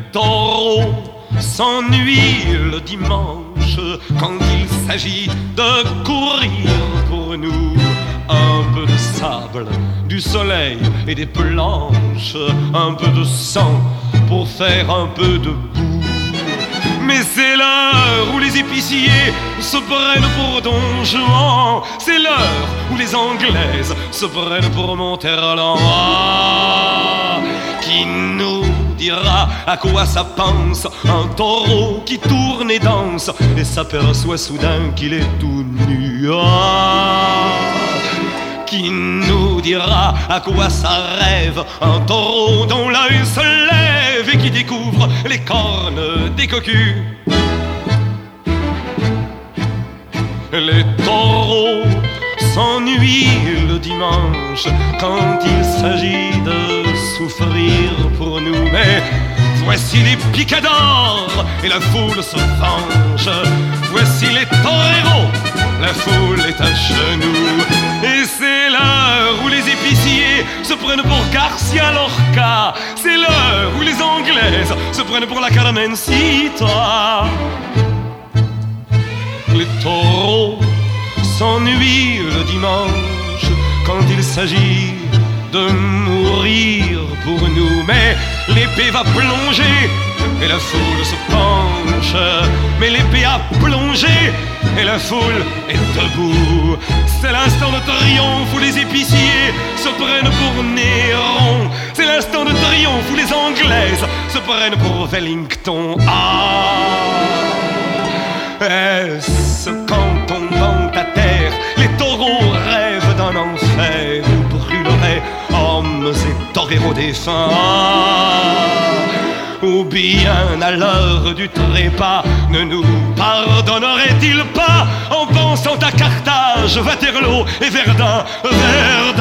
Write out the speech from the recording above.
taureaux s'ennuient le dimanche quand il s'agit de courir pour nous. Un peu de sable, du soleil et des planches, un peu de sang pour faire un peu de boue. Mais c'est l'heure où les épiciers se prennent pour Don Juan. C'est l'heure où les Anglaises se prennent pour Monterland. Ah, qui nous dira à quoi ça pense un taureau qui tourne et danse et s'aperçoit soudain qu'il est tout nu. Ah, qui nous dira à quoi ça rêve un taureau dont l'œil se lève et qui découvre les cornes des cocus. Les taureaux s'ennuient le dimanche quand il s'agit de souffrir pour nous. Mais voici les picadors et la foule se venge. Voici les toreros, la foule est à genoux. Et c'est l'heure où les épiciers se prennent pour Garcia Lorca. C'est l'heure où les Anglaises se prennent pour la Carmencita. Les taureaux s'ennuient le dimanche quand il s'agit de mourir pour nous. Mais l'épée va plonger et la foule se penche. Mais l'épée a plongé et la foule est debout. C'est l'instant de triomphe où les épiciers se prennent pour Néron. C'est l'instant de triomphe où les Anglaises se prennent pour Wellington. Ah, est-ce qu'en tombant à terre, les taureaux rêvent d'un enfer où brûleraient hommes et toreros défunts? Ou bien à l'heure du trépas ne nous pardonnerait-il pas en pensant à Carthage, Waterloo et Verdun, Verdun?